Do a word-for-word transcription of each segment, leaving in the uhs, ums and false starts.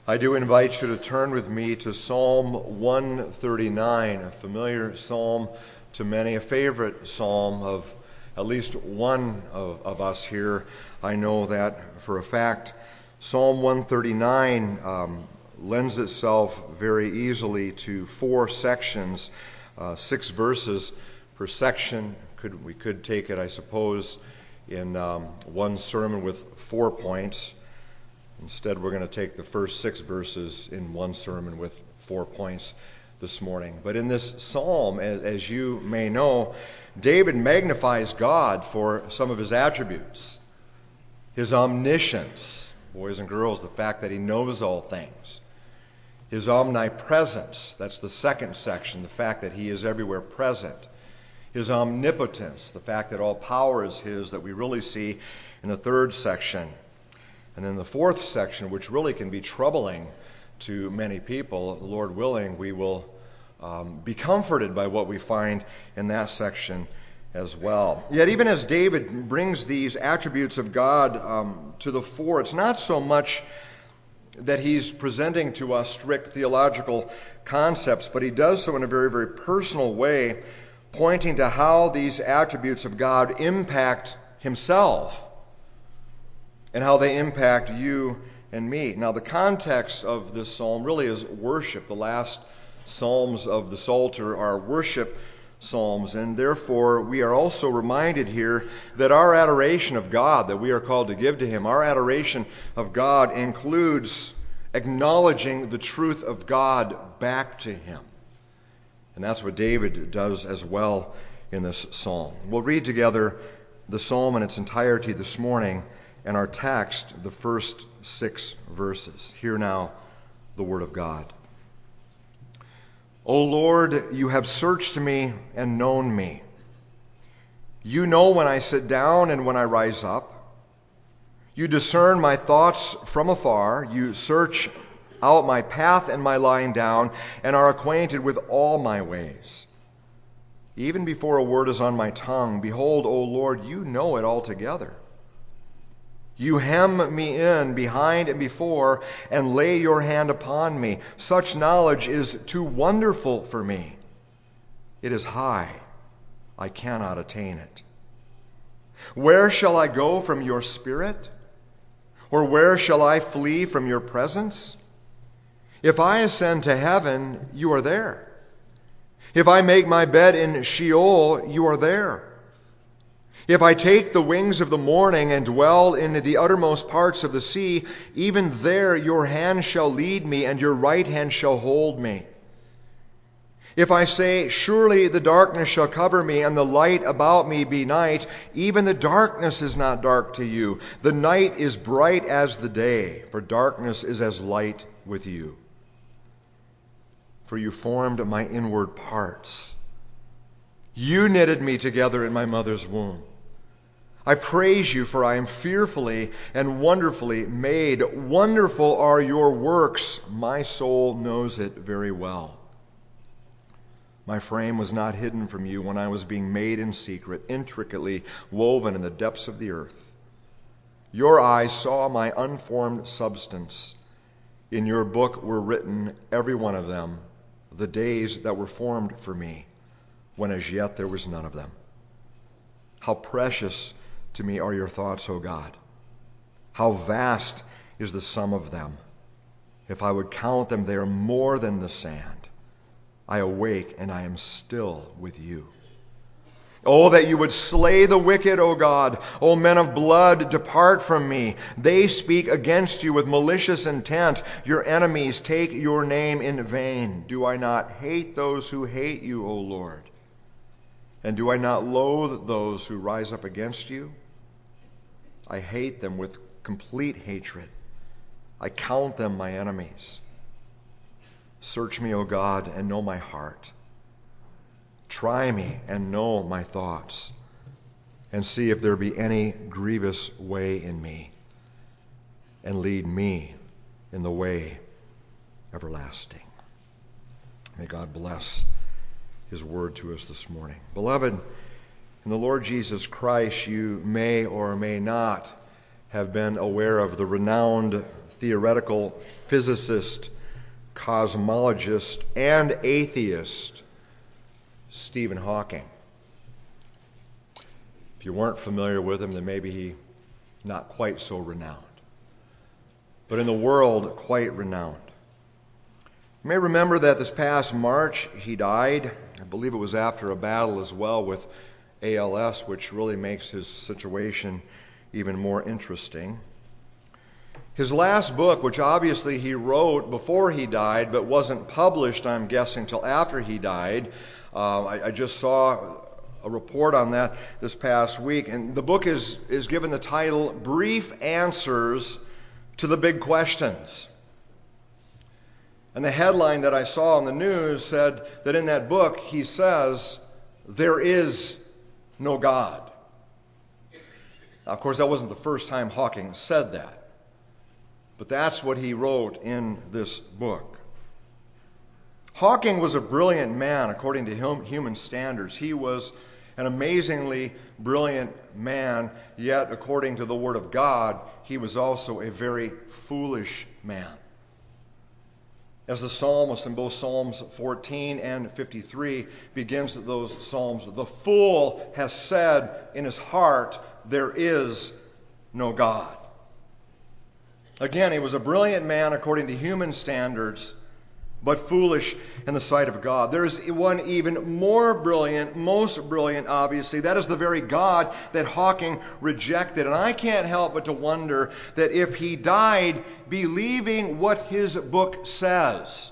I do invite you to turn with me to Psalm one thirty-nine, a familiar psalm to many, a favorite psalm of at least one of, of us here. I know that for a fact. Psalm one thirty-nine um, lends itself very easily to four sections, uh, six verses per section. Could we could take it, I suppose, in um, one sermon with four points. Instead, we're going to take the first six verses in one sermon with four points this morning. But in this psalm, as, as you may know, David magnifies God for some of his attributes. His omniscience, boys and girls, the fact that he knows all things. His omnipresence, that's the second section, the fact that he is everywhere present. His omnipotence, the fact that all power is his, that we really see in the third section. And then the fourth section, which really can be troubling to many people, Lord willing, we will um, be comforted by what we find in that section as well. Yet even as David brings these attributes of God um, to the fore, it's not so much that he's presenting to us strict theological concepts, but he does so in a very, very personal way, pointing to how these attributes of God impact himself and how they impact you and me. Now, the context of this psalm really is worship. The last psalms of the Psalter are worship psalms, and therefore we are also reminded here that our adoration of God that we are called to give to Him, our adoration of God includes acknowledging the truth of God back to Him. And that's what David does as well in this psalm. We'll read together the psalm in its entirety this morning, and our text, the first six verses. Hear now the word of God. O Lord, you have searched me and known me. You know when I sit down and when I rise up. You discern my thoughts from afar. You search out my path and my lying down, and are acquainted with all my ways. Even before a word is on my tongue, behold, O Lord, you know it altogether. You hem me in behind and before, and lay your hand upon me. Such knowledge is too wonderful for me. It is high. I cannot attain it. Where shall I go from your spirit? Or where shall I flee from your presence? If I ascend to heaven, you are there. If I make my bed in Sheol, you are there. If I take the wings of the morning and dwell in the uttermost parts of the sea, even there your hand shall lead me, and your right hand shall hold me. If I say, surely the darkness shall cover me, and the light about me be night, even the darkness is not dark to you. The night is bright as the day, for darkness is as light with you. For you formed my inward parts. You knitted me together in my mother's womb. I praise you, for I am fearfully and wonderfully made. Wonderful are your works. My soul knows it very well. My frame was not hidden from you when I was being made in secret, intricately woven in the depths of the earth. Your eyes saw my unformed substance. In your book were written, every one of them, the days that were formed for me, when as yet there was none of them. How precious to me are your thoughts, O God. How vast is the sum of them. If I would count them, they are more than the sand. I awake and I am still with you. Oh, that you would slay the wicked, O God. O men of blood, depart from me. They speak against you with malicious intent. Your enemies take your name in vain. Do I not hate those who hate you, O Lord? And do I not loathe those who rise up against you? I hate them with complete hatred. I count them my enemies. Search me, O God, and know my heart. Try me and know my thoughts, and see if there be any grievous way in me, and lead me in the way everlasting. May God bless His word to us this morning. Beloved, in the Lord Jesus Christ, you may or may not have been aware of the renowned theoretical physicist, cosmologist, and atheist Stephen Hawking. If you weren't familiar with him, then maybe he's not quite so renowned. But in the world, quite renowned. You may remember that this past March he died. I believe it was after a battle as well with A L S, which really makes his situation even more interesting. His last book, which obviously he wrote before he died, but wasn't published, I'm guessing, till after he died. Uh, I, I just saw a report on that this past week, and the book is, is given the title, Brief Answers to the Big Questions. And the headline that I saw on the news said that in that book he says, there is no God. Now, of course, that wasn't the first time Hawking said that. But that's what he wrote in this book. Hawking was a brilliant man according to hum, human standards. He was an amazingly brilliant man, yet according to the Word of God, he was also a very foolish man. As the psalmist in both Psalms fourteen and fifty-three begins those psalms, the fool has said in his heart, there is no God. Again, he was a brilliant man according to human standards, but foolish in the sight of God. There is one even more brilliant, most brilliant, obviously. That is the very God that Hawking rejected. And I can't help but to wonder that if he died believing what his book says,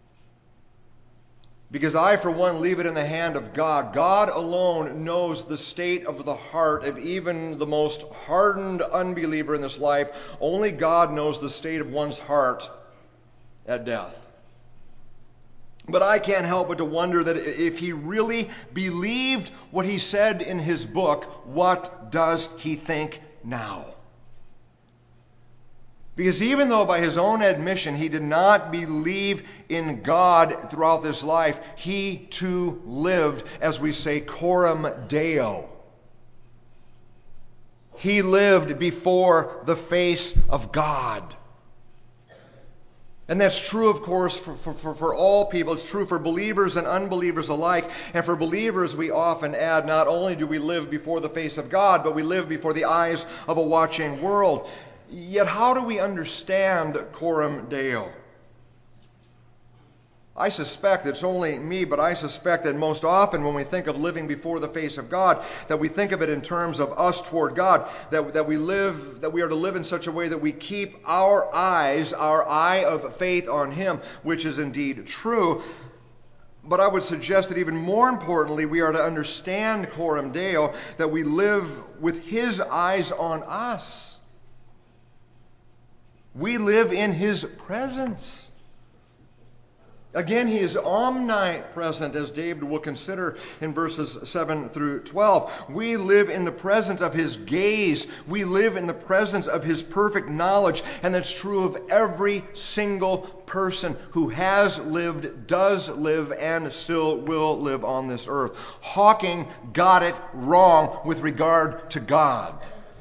because I, for one, leave it in the hand of God. God alone knows the state of the heart of even the most hardened unbeliever in this life. Only God knows the state of one's heart at death. But I can't help but to wonder that if he really believed what he said in his book, what does he think now? Because even though by his own admission he did not believe in God throughout this life, he too lived, as we say, coram Deo. He lived before the face of God. And that's true, of course, for, for, for all people. It's true for believers and unbelievers alike. And for believers, we often add, not only do we live before the face of God, but we live before the eyes of a watching world. Yet how do we understand coram Deo? I suspect it's only me, but I suspect that most often when we think of living before the face of God, that we think of it in terms of us toward God, that, that we live, that we are to live in such a way that we keep our eyes, our eye of faith on Him, which is indeed true. But I would suggest that even more importantly, we are to understand coram Deo, that we live with His eyes on us. We live in His presence. Again, He is omnipresent, as David will consider in verses seven through twelve. We live in the presence of His gaze. We live in the presence of His perfect knowledge. And that's true of every single person who has lived, does live, and still will live on this earth. Hawking got it wrong with regard to God.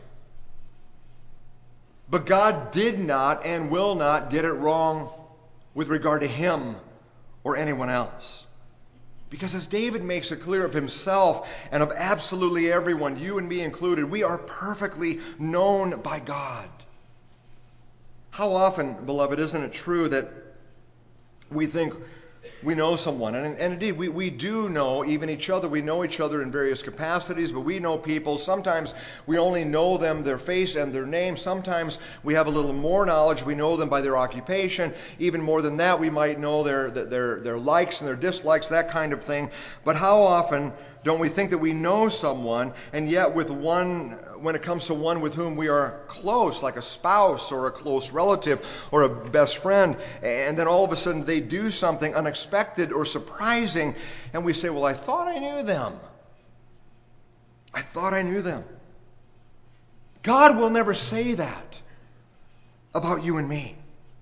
But God did not and will not get it wrong with regard to him or anyone else. Because as David makes it clear of himself and of absolutely everyone, you and me included, we are perfectly known by God. How often, beloved, isn't it true that we think we know someone, and, and indeed we, we do know even each other. We know each other in various capacities, but we know people. Sometimes we only know them, their face and their name. Sometimes we have a little more knowledge. We know them by their occupation. Even more than that, we might know their, their, their likes and their dislikes, that kind of thing. But how often don't we think that we know someone, and yet with one, when it comes to one with whom we are close, like a spouse or a close relative or a best friend, and then all of a sudden they do something unexpected or surprising, and we say, well, I thought I knew them. I thought I knew them. God will never say that about you and me,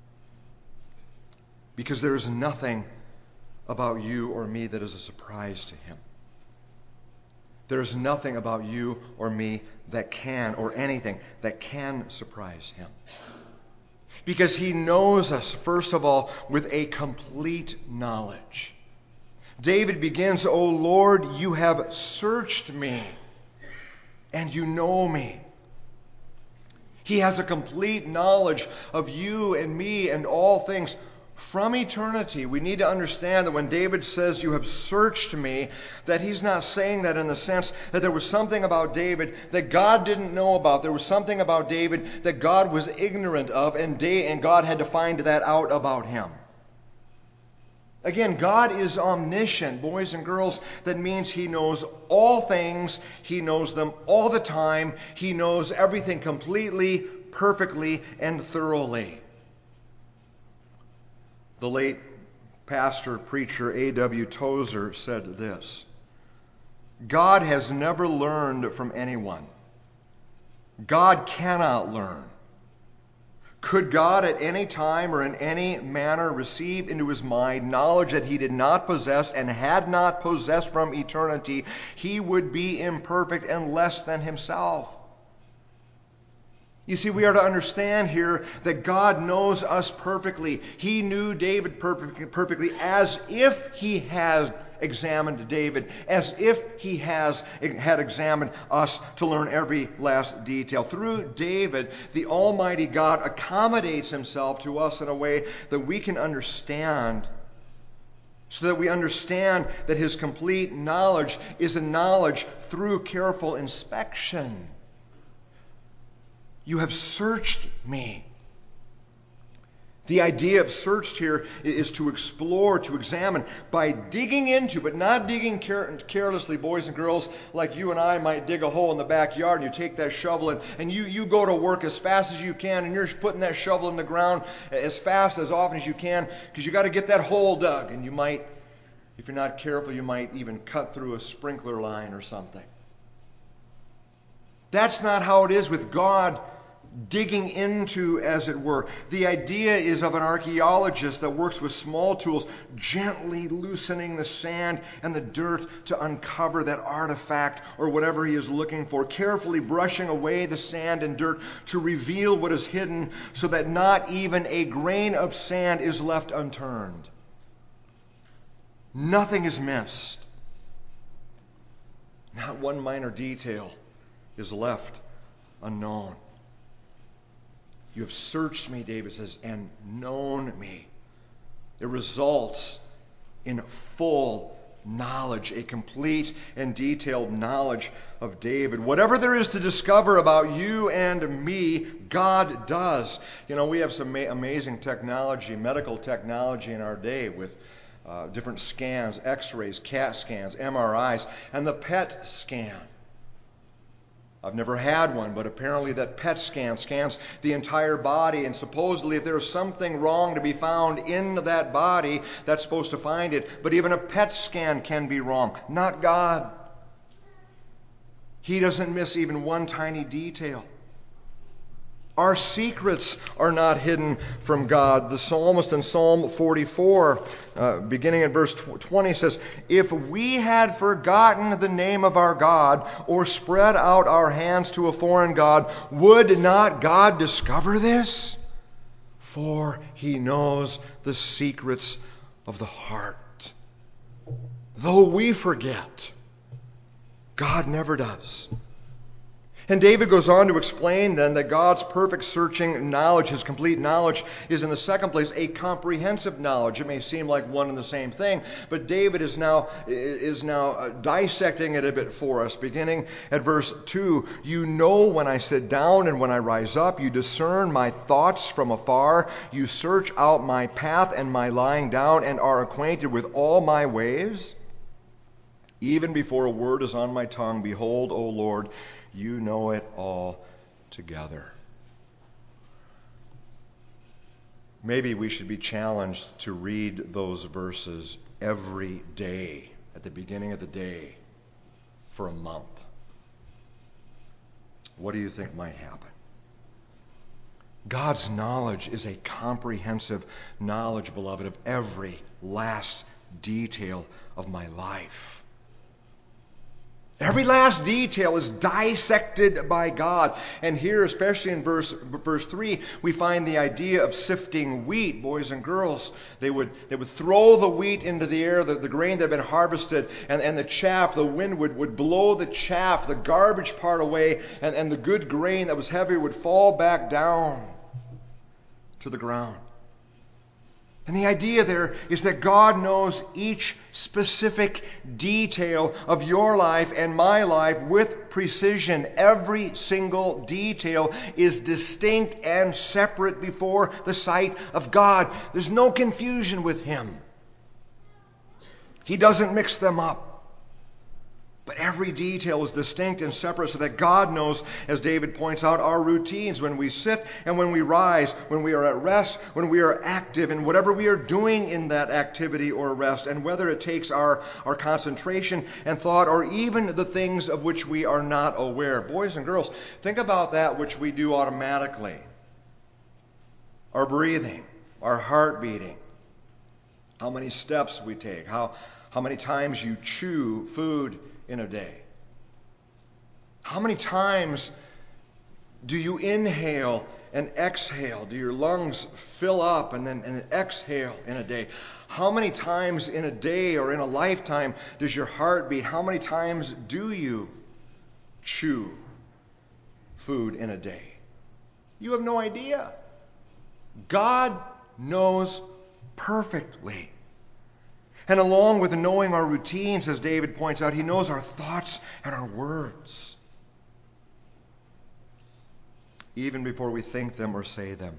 because there is nothing about you or me that is a surprise to Him. There is nothing about you or me that can, or anything that can surprise Him. Because he knows us, first of all, with a complete knowledge. David begins, O Lord, you have searched me, and you know me. He has a complete knowledge of you and me and all things from eternity. We need to understand that when David says, you have searched me, that he's not saying that in the sense that there was something about David that God didn't know about. There was something about David that God was ignorant of, and, da- and God had to find that out about him. Again, God is omniscient, boys and girls. That means he knows all things. He knows them all the time. He knows everything completely, perfectly, and thoroughly. The late pastor, preacher A W Tozer said this: God has never learned from anyone. God cannot learn. Could God at any time or in any manner receive into his mind knowledge that he did not possess and had not possessed from eternity, he would be imperfect and less than himself. You see, we are to understand here that God knows us perfectly. He knew David perfectly as if he had examined David, as if he has had examined us to learn every last detail. Through David, the Almighty God accommodates himself to us in a way that we can understand, so that we understand that his complete knowledge is a knowledge through careful inspection. You have searched me. The idea of searched here is to explore, to examine, by digging into, but not digging care- carelessly, boys and girls, like you and I might dig a hole in the backyard, and you take that shovel and, and you, you go to work as fast as you can, and you're putting that shovel in the ground as fast, as often as you can, because you got to get that hole dug, and you might, if you're not careful, you might even cut through a sprinkler line or something. That's not how it is with God digging into, as it were. The idea is of an archaeologist that works with small tools, gently loosening the sand and the dirt to uncover that artifact or whatever he is looking for, carefully brushing away the sand and dirt to reveal what is hidden, so that not even a grain of sand is left unturned. Nothing is missed. Not one minor detail is left unknown. You have searched me, David says, and known me. It results in full knowledge, a complete and detailed knowledge of David. Whatever there is to discover about you and me, God does. You know, we have some ma- amazing technology, medical technology in our day with uh, different scans, x-rays, CAT scans, M R Is, and the P E T scan. I've never had one, but apparently that P E T scan scans the entire body, and supposedly if there's something wrong to be found in that body, that's supposed to find it. But even a P E T scan can be wrong. Not God. He doesn't miss even one tiny detail. Our secrets are not hidden from God. The psalmist in Psalm forty-four, uh, beginning at verse twenty, says, if we had forgotten the name of our God or spread out our hands to a foreign God, would not God discover this? For he knows the secrets of the heart. Though we forget, God never does. And David goes on to explain then that God's perfect searching knowledge, his complete knowledge, is in the second place a comprehensive knowledge. It may seem like one and the same thing, but David is now is now dissecting it a bit for us, beginning at verse two. You know when I sit down and when I rise up. You discern my thoughts from afar. You search out my path and my lying down, and are acquainted with all my ways. Even before a word is on my tongue, behold, O Lord, you know it all together. Maybe we should be challenged to read those verses every day, at the beginning of the day, for a month. What do you think might happen? God's knowledge is a comprehensive knowledge, beloved, of every last detail of my life. Every last detail is dissected by God. And here, especially in verse verse three, we find the idea of sifting wheat, boys and girls. They would they would throw the wheat into the air, the, the grain that had been harvested, and, and the chaff, the wind would, would blow the chaff, the garbage part away, and, and the good grain that was heavier would fall back down to the ground. And the idea there is that God knows each specific detail of your life and my life with precision. Every single detail is distinct and separate before the sight of God. There's no confusion with Him. He doesn't mix them up. But every detail is distinct and separate so that God knows, as David points out, our routines when we sit and when we rise, when we are at rest, when we are active, and whatever we are doing in that activity or rest, and whether it takes our, our concentration and thought or even the things of which we are not aware. Boys and girls, think about that which we do automatically. Our breathing, our heart beating, how many steps we take, how, how many times you chew food in a day. How many times do you inhale and exhale? Do your lungs fill up and then and exhale in a day? How many times in a day or in a lifetime does your heart beat? How many times do you chew food in a day? You have no idea. God knows perfectly. And along with knowing our routines, as David points out, He knows our thoughts and our words, even before we think them or say them.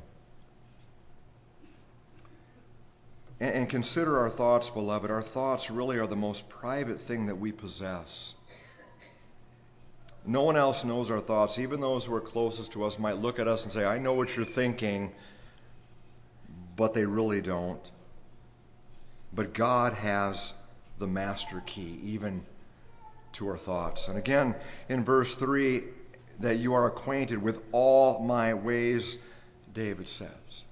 And, and consider our thoughts, beloved. Our thoughts really are the most private thing that we possess. No one else knows our thoughts. Even those who are closest to us might look at us and say, I know what you're thinking, but they really don't. But God has the master key, even to our thoughts. And again, in verse three, that you are acquainted with all my ways, David says.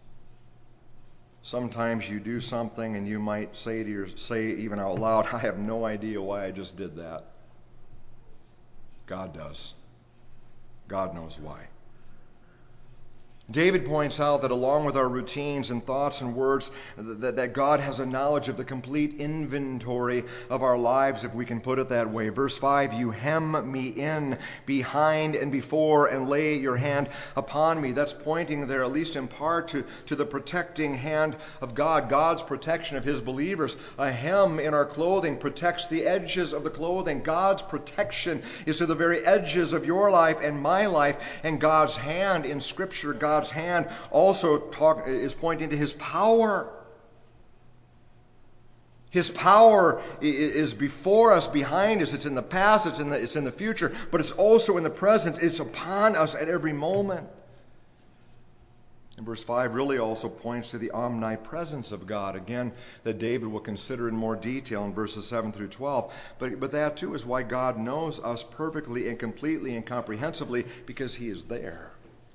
Sometimes you do something and you might say to your, say even out loud, I have no idea why I just did that. God does. God knows why. David points out that along with our routines and thoughts and words, that, that God has a knowledge of the complete inventory of our lives, if we can put it that way. Verse five, you hem me in behind and before and lay your hand upon me. That's pointing there, at least in part, to, to the protecting hand of God, God's protection of His believers. A hem in our clothing protects the edges of the clothing. God's protection is to the very edges of your life and my life, and God's hand in Scripture, God's God's hand also talk, is pointing to His power. His power is before us, behind us. It's in the past, it's in the, it's in the future, but it's also in the present. It's upon us at every moment. And verse five really also points to the omnipresence of God, again, that David will consider in more detail in verses seven through twelve. But, but that too is why God knows us perfectly and completely and comprehensively, because He is there.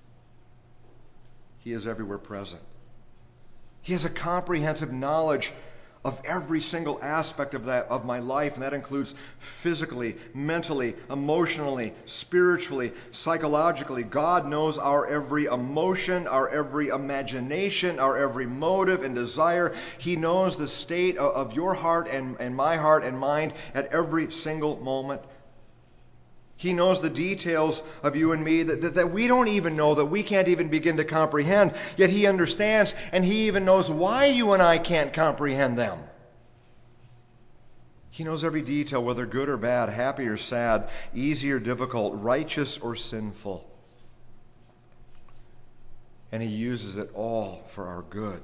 He is everywhere present. He has a comprehensive knowledge of every single aspect of that of my life, and that includes physically, mentally, emotionally, spiritually, psychologically. God knows our every emotion, our every imagination, our every motive and desire. He knows the state of, of your heart and, and my heart and mind at every single moment. He knows the details of you and me that, that, that we don't even know, that we can't even begin to comprehend. Yet He understands, and He even knows why you and I can't comprehend them. He knows every detail, whether good or bad, happy or sad, easy or difficult, righteous or sinful. And He uses it all for our good.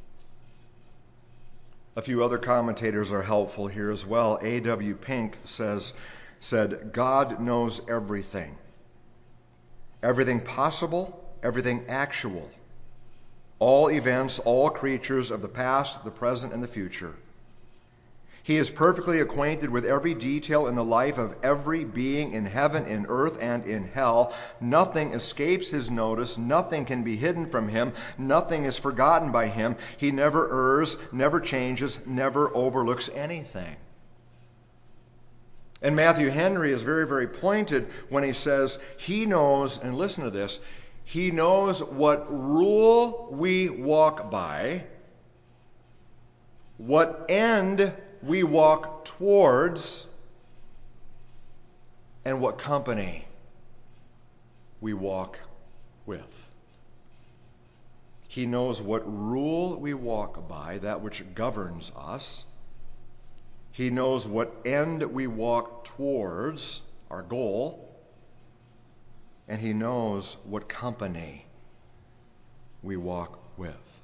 A few other commentators are helpful here as well. A W Pink says, said, God knows everything. Everything possible, everything actual. All events, all creatures of the past, the present, and the future. He is perfectly acquainted with every detail in the life of every being in heaven, in earth, and in hell. Nothing escapes His notice. Nothing can be hidden from Him. Nothing is forgotten by Him. He never errs, never changes, never overlooks anything. And Matthew Henry is very, very pointed when he says he knows, and listen to this, he knows what rule we walk by, what end we walk towards, and what company we walk with. He knows what rule we walk by, that which governs us. He knows what end we walk towards, our goal. And he knows what company we walk with.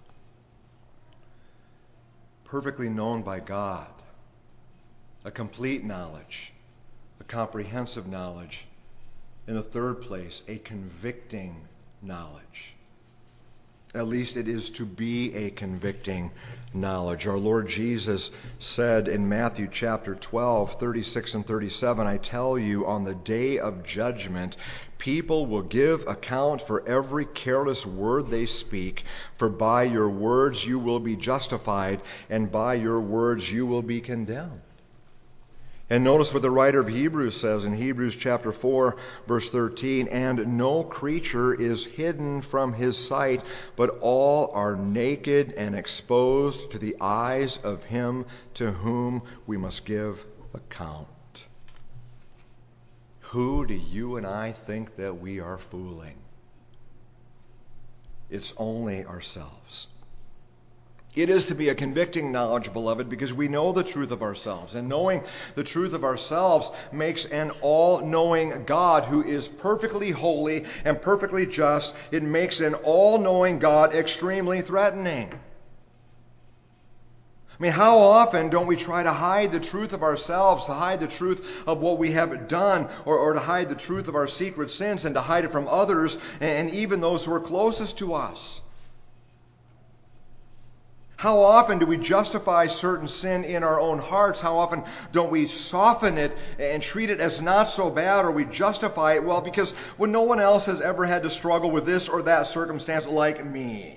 Perfectly known by God, a complete knowledge, a comprehensive knowledge. In the third place, a convicting knowledge. At least it is to be a convicting knowledge. Our Lord Jesus said in Matthew chapter twelve, thirty-six and thirty-seven, I tell you, on the day of judgment, people will give account for every careless word they speak, for by your words you will be justified, and by your words you will be condemned. And notice what the writer of Hebrews says in Hebrews chapter four, verse thirteen, and no creature is hidden from his sight, but all are naked and exposed to the eyes of him to whom we must give account. Who do you and I think that we are fooling? It's only ourselves. It is to be a convicting knowledge, beloved, because we know the truth of ourselves. And knowing the truth of ourselves makes an all-knowing God who is perfectly holy and perfectly just, it makes an all-knowing God extremely threatening. I mean, how often don't we try to hide the truth of ourselves, to hide the truth of what we have done, or, or to hide the truth of our secret sins and to hide it from others and even those who are closest to us? How often do we justify certain sin in our own hearts? How often don't we soften it and treat it as not so bad, or we justify it? Well, because when no one else has ever had to struggle with this or that circumstance like me.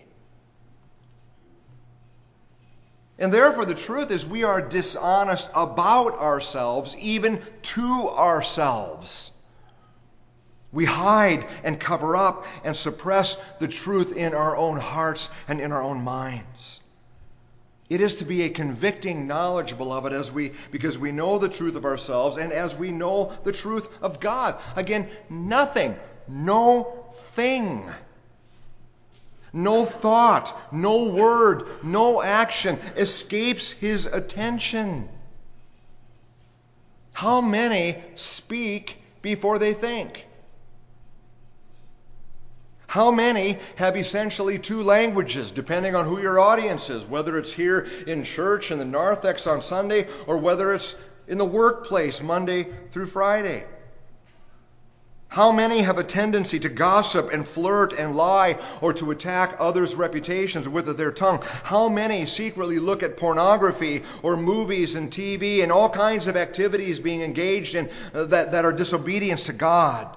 And therefore the truth is we are dishonest about ourselves, even to ourselves. We hide and cover up and suppress the truth in our own hearts and in our own minds. It is to be a convicting knowledge, beloved, as we because we know the truth of ourselves and as we know the truth of God. Again, nothing, no thing, no thought, no word, no action escapes his attention. How many speak before they think? How many have essentially two languages, depending on who your audience is, whether it's here in church in the narthex on Sunday or whether it's in the workplace Monday through Friday? How many have a tendency to gossip and flirt and lie or to attack others' reputations with their tongue? How many secretly look at pornography or movies and T V and all kinds of activities being engaged in that, that are disobedience to God?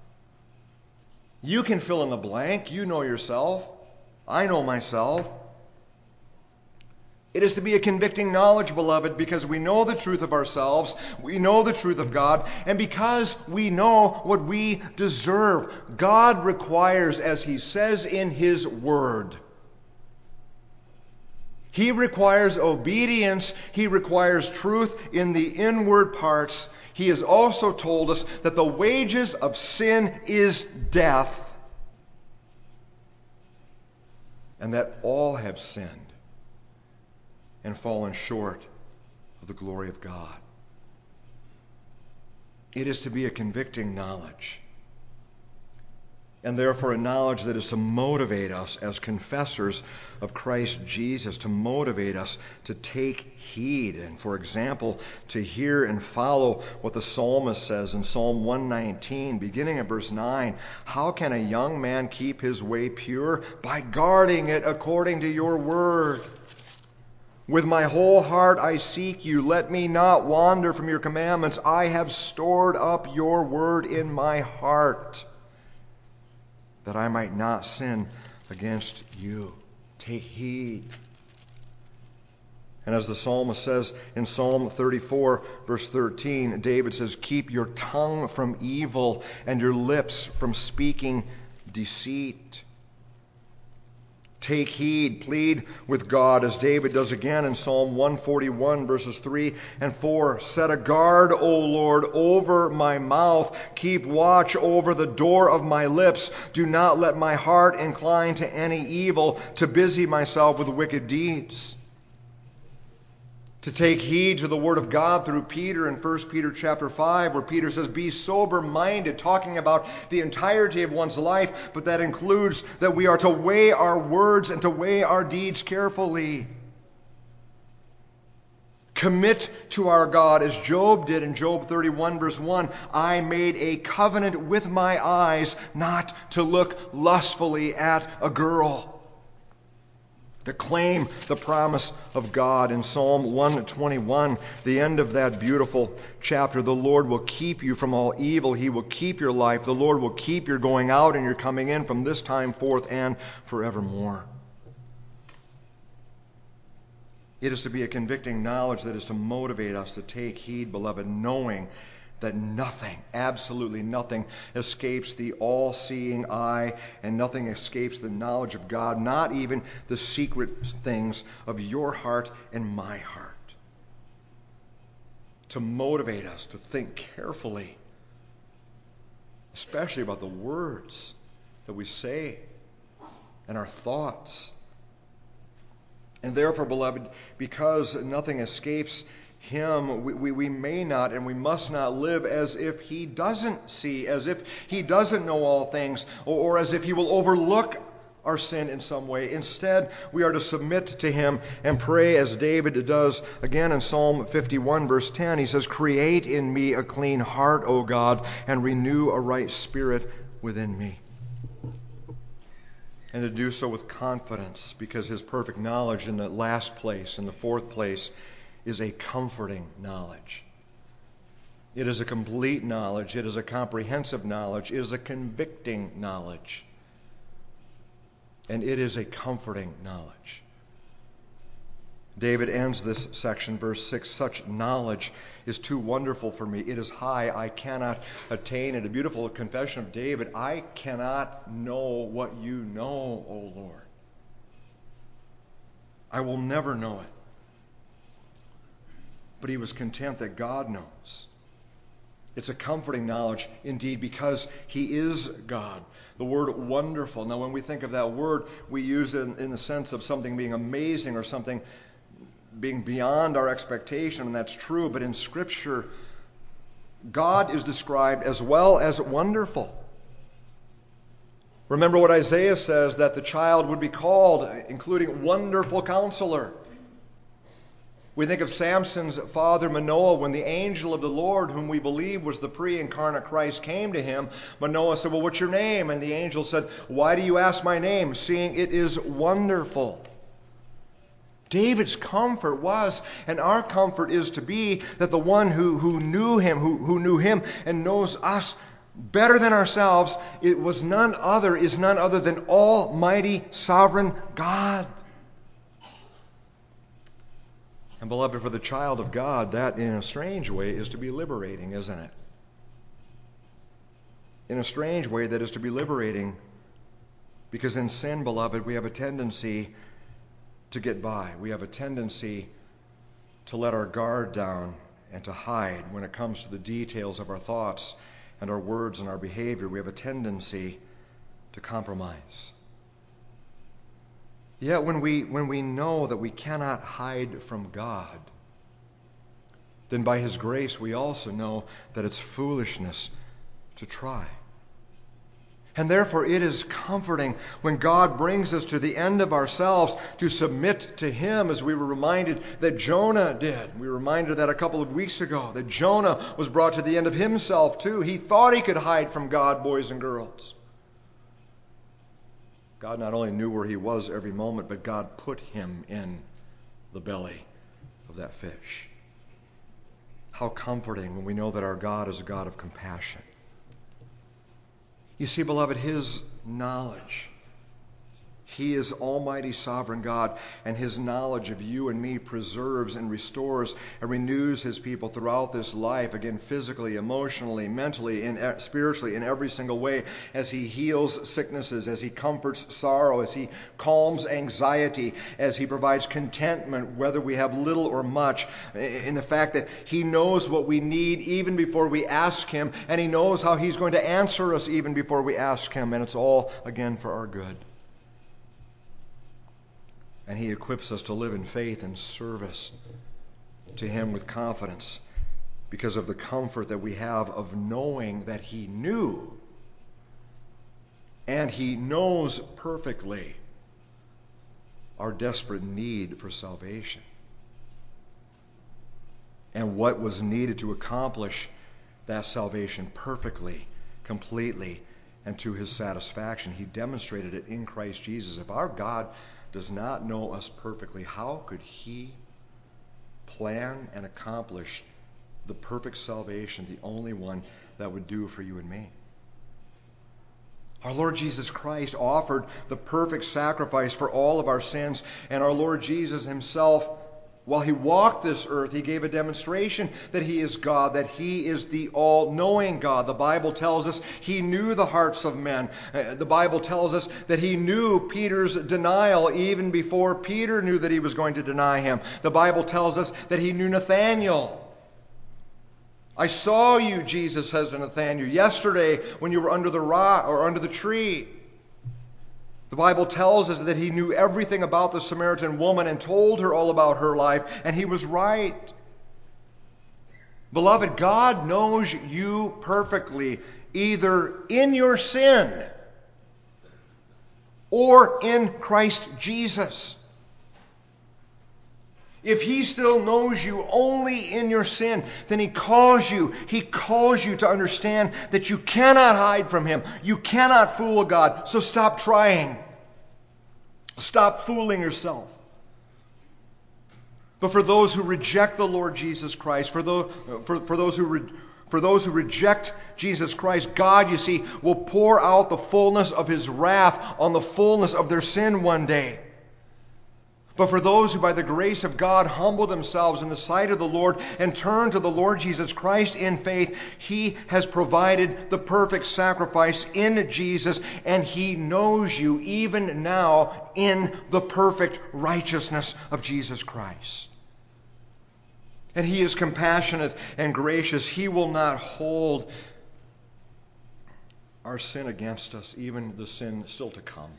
You can fill in the blank. You know yourself. I know myself. It is to be a convicting knowledge, beloved, because we know the truth of ourselves, we know the truth of God, and because we know what we deserve. God requires, as he says in his word, he requires obedience, he requires truth in the inward parts. He has also told us that the wages of sin is death, and that all have sinned and fallen short of the glory of God. It is to be a convicting knowledge, and therefore a knowledge that is to motivate us as confessors of Christ Jesus, to motivate us to take heed, and for example, to hear and follow what the psalmist says in Psalm one nineteen, beginning at verse nine. How can a young man keep his way pure? By guarding it according to your word. With my whole heart I seek you. Let me not wander from your commandments. I have stored up your word in my heart, that I might not sin against you. Take heed. And as the psalmist says in Psalm thirty-four, verse thirteen, David says, keep your tongue from evil and your lips from speaking deceit. Take heed, plead with God, as David does again in Psalm one forty-one, verses three and four. Set a guard, O Lord, over my mouth. Keep watch over the door of my lips. Do not let my heart incline to any evil, to busy myself with wicked deeds. To take heed to the word of God through Peter in First Peter chapter five, where Peter says, be sober-minded, talking about the entirety of one's life, but that includes that we are to weigh our words and to weigh our deeds carefully. Commit to our God, as Job did in Job thirty-one, verse one, I made a covenant with my eyes not to look lustfully at a girl. To claim the promise of God in Psalm one twenty-one, the end of that beautiful chapter. The Lord will keep you from all evil. He will keep your life. The Lord will keep your going out and your coming in from this time forth and forevermore. It is to be a convicting knowledge that is to motivate us to take heed, beloved, knowing that nothing, absolutely nothing, escapes the all-seeing eye, and nothing escapes the knowledge of God, not even the secret things of your heart and my heart. To motivate us to think carefully, especially about the words that we say and our thoughts. And therefore, beloved, because nothing escapes Him, we, we, we may not and we must not live as if He doesn't see, as if He doesn't know all things, or, or as if He will overlook our sin in some way. Instead, we are to submit to Him and pray as David does again in Psalm fifty-one, verse ten. He says, create in me a clean heart, O God, and renew a right spirit within me. And to do so with confidence, because His perfect knowledge in the last place, in the fourth place, is a comforting knowledge. It is a complete knowledge. It is a comprehensive knowledge. It is a convicting knowledge. And it is a comforting knowledge. David ends this section, verse six, such knowledge is too wonderful for me. It is high. I cannot attain it. A beautiful confession of David. I cannot know what you know, O Lord. I will never know it. But he was content that God knows. It's a comforting knowledge, indeed, because He is God. The word wonderful. Now, when we think of that word, we use it in, in the sense of something being amazing or something being beyond our expectation, and that's true. But in Scripture, God is described as well as wonderful. Remember what Isaiah says, that the child would be called, including Wonderful Counselor. We think of Samson's father Manoah, when the angel of the Lord, whom we believe was the pre-incarnate Christ, came to him. Manoah said, well, what's your name? And the angel said, why do you ask my name, seeing it is wonderful? David's comfort was, and our comfort is to be, that the one who, who knew him, who, who knew him and knows us better than ourselves, it was none other, is none other than Almighty Sovereign God. And beloved, for the child of God, that in a strange way is to be liberating, isn't it? In a strange way, that is to be liberating, because in sin, beloved, we have a tendency to get by. We have a tendency to let our guard down and to hide when it comes to the details of our thoughts and our words and our behavior. We have a tendency to compromise. Yet when we when we know that we cannot hide from God, then by His grace we also know that it's foolishness to try. And therefore it is comforting when God brings us to the end of ourselves to submit to Him, as we were reminded that Jonah did. We were reminded of that a couple of weeks ago, that Jonah was brought to the end of himself too. He thought he could hide from God, boys and girls. God not only knew where he was every moment, but God put him in the belly of that fish. How comforting when we know that our God is a God of compassion. You see, beloved, His knowledge, He is Almighty Sovereign God, and His knowledge of you and me preserves and restores and renews His people throughout this life, again, physically, emotionally, mentally, and spiritually, in every single way, as He heals sicknesses, as He comforts sorrow, as He calms anxiety, as He provides contentment, whether we have little or much, in the fact that He knows what we need even before we ask Him, and He knows how He's going to answer us even before we ask Him, and it's all, again, for our good. And He equips us to live in faith and service to Him with confidence because of the comfort that we have of knowing that He knew and He knows perfectly our desperate need for salvation and what was needed to accomplish that salvation perfectly, completely, and to His satisfaction. He demonstrated it in Christ Jesus. If our God does not know us perfectly, how could He plan and accomplish the perfect salvation, the only one that would do for you and me? Our Lord Jesus Christ offered the perfect sacrifice for all of our sins, and our Lord Jesus Himself, while He walked this earth, He gave a demonstration that He is God, that He is the all-knowing God. The Bible tells us He knew the hearts of men. Uh, the Bible tells us that He knew Peter's denial even before Peter knew that he was going to deny Him. The Bible tells us that He knew Nathanael. I saw you, Jesus says to Nathanael, yesterday when you were under the rock or under the tree. The Bible tells us that He knew everything about the Samaritan woman and told her all about her life, and He was right. Beloved, God knows you perfectly, either in your sin or in Christ Jesus. If He still knows you only in your sin, then He calls you. He calls you to understand that you cannot hide from Him. You cannot fool God. So stop trying. Stop fooling yourself. But for those who reject the Lord Jesus Christ, for those, for, for those who re, for those who reject Jesus Christ, God, you see, will pour out the fullness of His wrath on the fullness of their sin one day. But for those who by the grace of God humble themselves in the sight of the Lord and turn to the Lord Jesus Christ in faith, He has provided the perfect sacrifice in Jesus, and He knows you even now in the perfect righteousness of Jesus Christ. And He is compassionate and gracious. He will not hold our sin against us, even the sin still to come.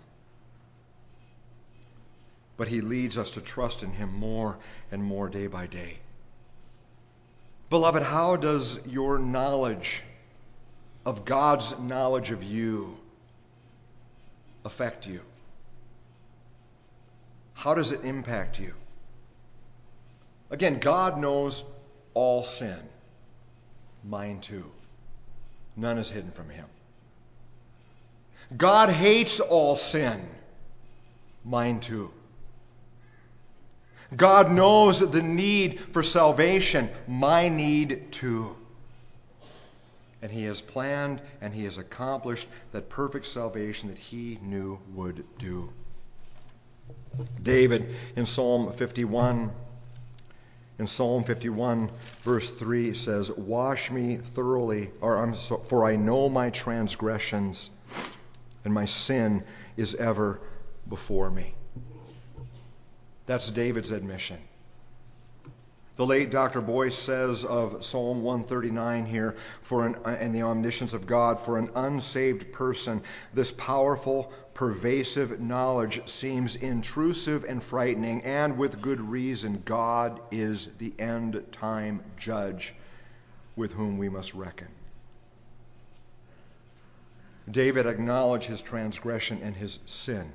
But He leads us to trust in Him more and more day by day. Beloved, how does your knowledge of God's knowledge of you affect you? How does it impact you? Again, God knows all sin. Mine too. None is hidden from Him. God hates all sin. Mine too. God knows the need for salvation, my need too. And He has planned and He has accomplished that perfect salvation that He knew would do. David in Psalm fifty-one, in Psalm fifty-one, verse three says, "Wash me thoroughly, or I'm so, for I know my transgressions, and my sin is ever before me." That's David's admission. The late Doctor Boyce says of Psalm one thirty-nine here, for an, and the omniscience of God, for an unsaved person, this powerful, pervasive knowledge seems intrusive and frightening, and with good reason. God is the end-time judge with whom we must reckon. David acknowledged his transgression and his sin.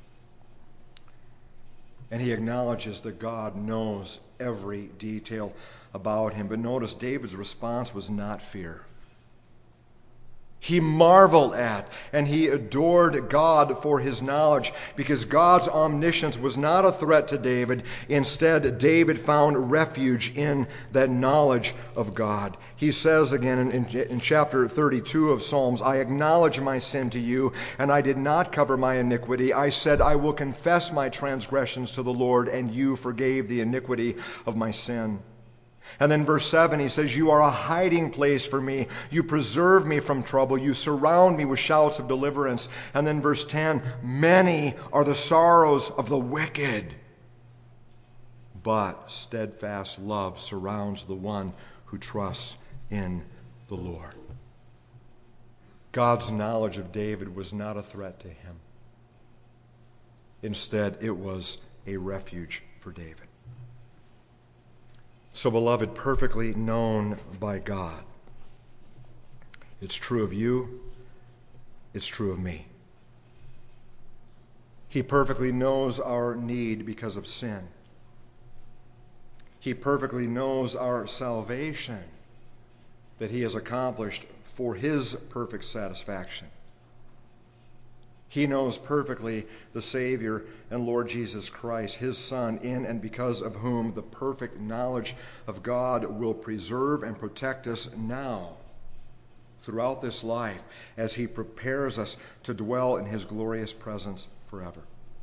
And he acknowledges that God knows every detail about him. But notice David's response was not fear. He marveled at and he adored God for his knowledge, because God's omniscience was not a threat to David. Instead, David found refuge in that knowledge of God. He says again in, in, in chapter thirty-two of Psalms, I acknowledge my sin to you, and I did not cover my iniquity. I said, I will confess my transgressions to the Lord, and you forgave the iniquity of my sin. And then verse seven, he says, you are a hiding place for me. You preserve me from trouble. You surround me with shouts of deliverance. And then verse ten, many are the sorrows of the wicked, but steadfast love surrounds the one who trusts in the Lord. God's knowledge of David was not a threat to him. Instead, it was a refuge for David. So, beloved, perfectly known by God. It's true of you. It's true of me. He perfectly knows our need because of sin. He perfectly knows our salvation that he has accomplished for his perfect satisfaction. He knows perfectly the Savior and Lord Jesus Christ, his Son, in and because of whom the perfect knowledge of God will preserve and protect us now, throughout this life, as he prepares us to dwell in his glorious presence forever.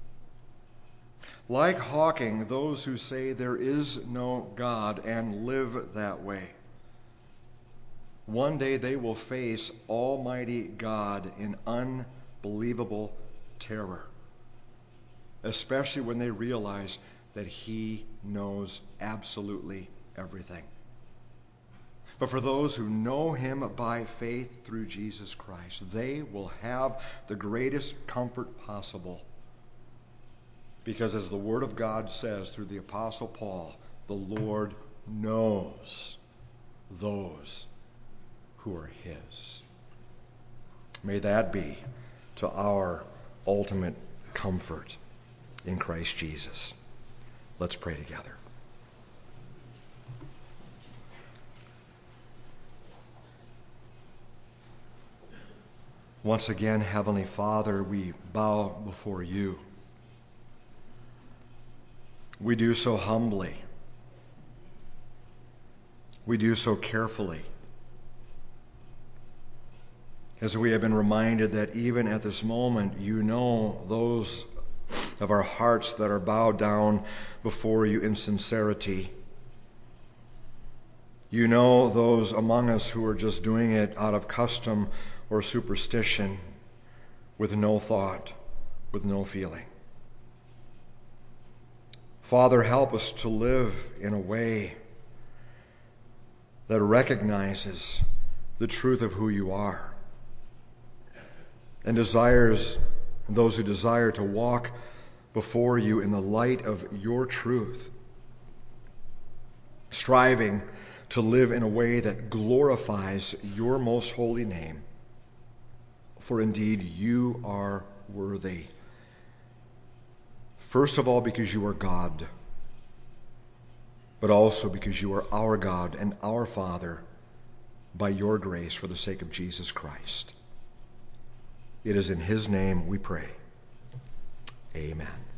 Like Hawking, those who say there is no God and live that way, one day they will face Almighty God in unbelievable terror, especially when they realize that he knows absolutely everything. But for those who know him by faith through Jesus Christ, they will have the greatest comfort possible. Because as the Word of God says through the Apostle Paul, the Lord knows those who are his. May that be to our ultimate comfort in Christ Jesus. Let's pray together. Once again, Heavenly Father, we bow before you. We do so humbly. We do so carefully, as we have been reminded that even at this moment, you know those of our hearts that are bowed down before you in sincerity. You know those among us who are just doing it out of custom or superstition, with no thought, with no feeling. Father, help us to live in a way that recognizes the truth of who you are, and desires those who desire to walk before you in the light of your truth, striving to live in a way that glorifies your most holy name. For indeed, you are worthy. First of all, because you are God, but also because you are our God and our Father by your grace for the sake of Jesus Christ. It is in his name we pray. Amen.